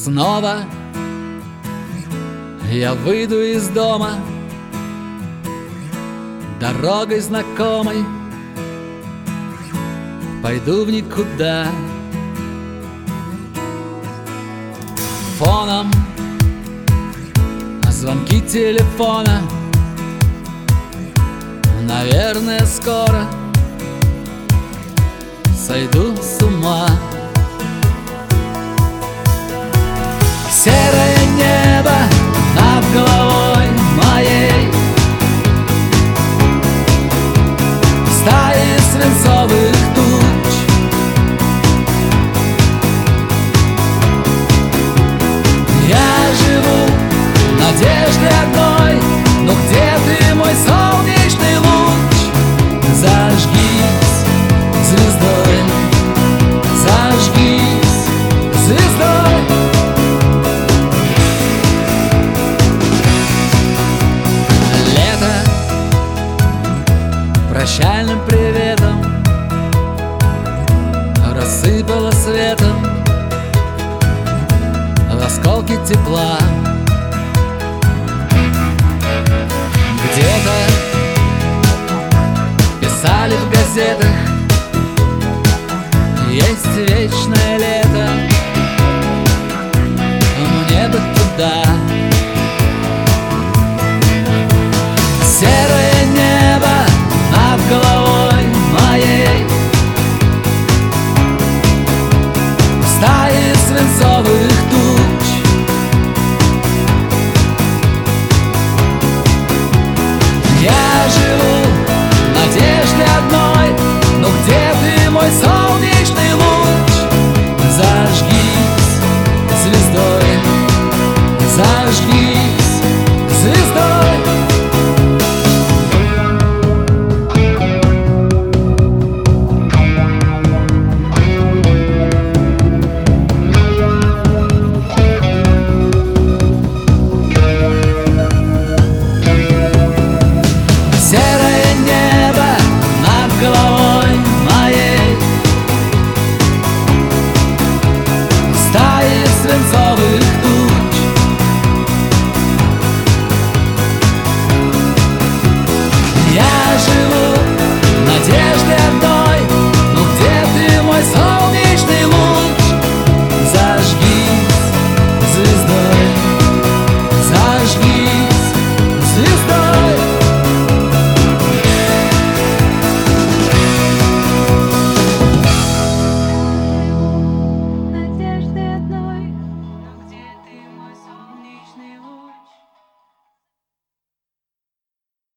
Снова я выйду из дома дорогой знакомой, пойду в никуда. Фоном звонки телефона, наверное, скоро сойду с ума. Серое небо над головой моей, стаи свинцовых туч. Я живу в надежде одной, но где ты, мой солнечный луч? Зажгись звездой, зажгись звездой. Лето прощальным приветом рассыпало светом в осколки тепла. Где-то писали в газетах